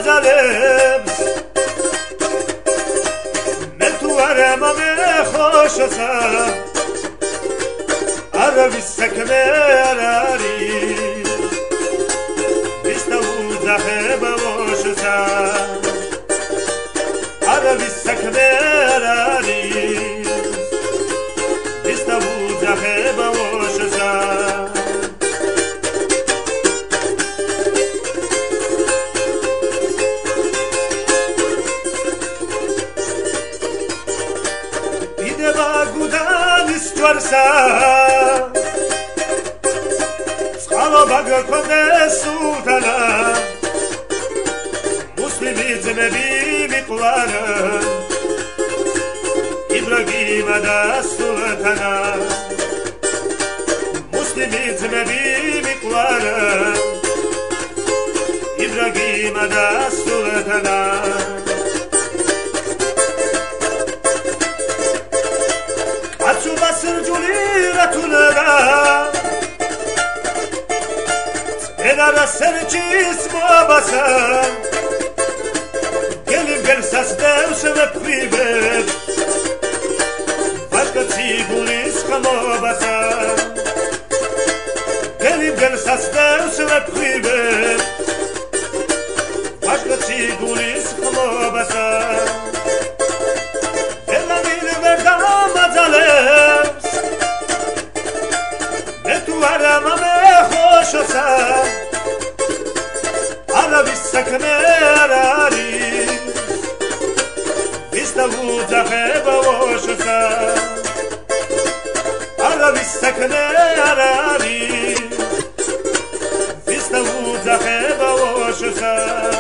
მაძალებს მე თუ არა მომეხოშოსა არავის საქმე არ არის ვის დაუძახება მოშოსა არავის საქმე არ არის ვის დაუძახება მოშოსა გუდანის ჯვარსა წყალობა გქონდეს სულთანა მუსლიმი ძმები მიყვარენ იბრაგიმა და სულთანა მუსლიმი ძმები მიყვარენ იბრაგიმა და სულთანა სრჯული რათუნება წენარა სერჩის მობასა გელსას დევს ვეფხვივებს ვაკაცი გულის ხმობასა გელსას დევს ვეფხვივებს ვაკაცი გულის ხმობასა შოსა არავის საქმე არ არის ვის დაუძახება მოშოსა არავის საქმე არ არის ვის დაუძახება მოშოსა